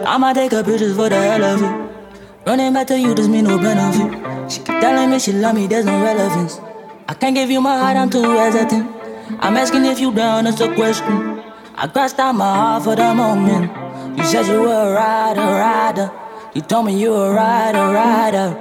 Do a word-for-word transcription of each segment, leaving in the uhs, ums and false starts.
I'ma take her pictures for the hell of it. Running back to you, there's me no benefit. She keep telling me she love me, there's no relevance. I can't give you my heart, I'm too hesitant. I'm asking if you down, that's a question. I crossed out my heart for the moment. You said you were a rider, rider. You told me you were a rider, rider.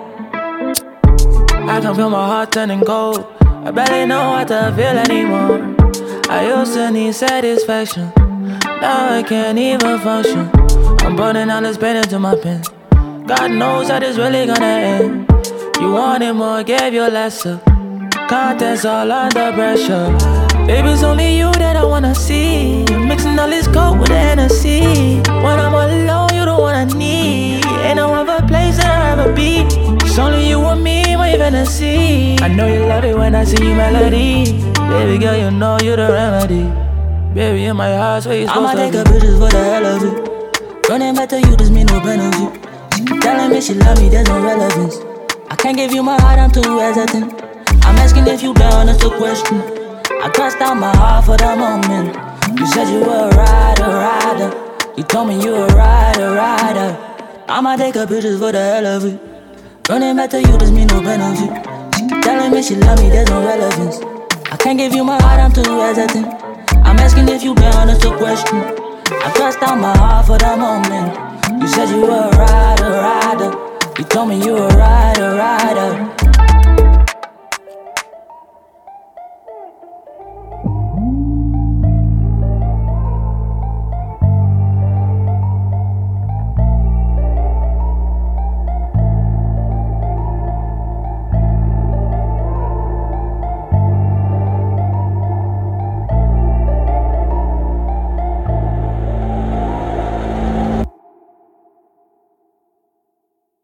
I can feel my heart turning cold. I barely know what to feel anymore. I used to need satisfaction. Now I can't even function. I'm burning all this pain into my pen. God knows that it's really gonna end. You wanted more, gave you lesser. Contents all under pressure. Baby, it's only you that I wanna see. You're mixing all this coke with the Hennessy. When I'm alone, you the one I need. Ain't no other place that I'd rather be. It's only you and me, my fantasy. I know you love it when I sing you melody. Baby girl, you know you the remedy. Baby, in my heart, where you supposed to be. I'ma take her pictures for the hell of it. Running back to you, there's me no benefit. She keep telling me she love me, there's no relevance. I can't give you my heart, I'm too hesitant. I'm asking if you down, that's the question. I crossed out my heart for the moment. You said you were a rider, rider. You told me you were a rider, rider. I'ma take her pictures for the hell of it. Running back to you, there's me no benefit. She keep telling me she love me, there's no relevance. I can't give you my heart, I'm too hesitant. I'm asking if you down, that's the question. I crossed out my heart for the moment. You said you were a rider, rider. You told me you were a rider, rider.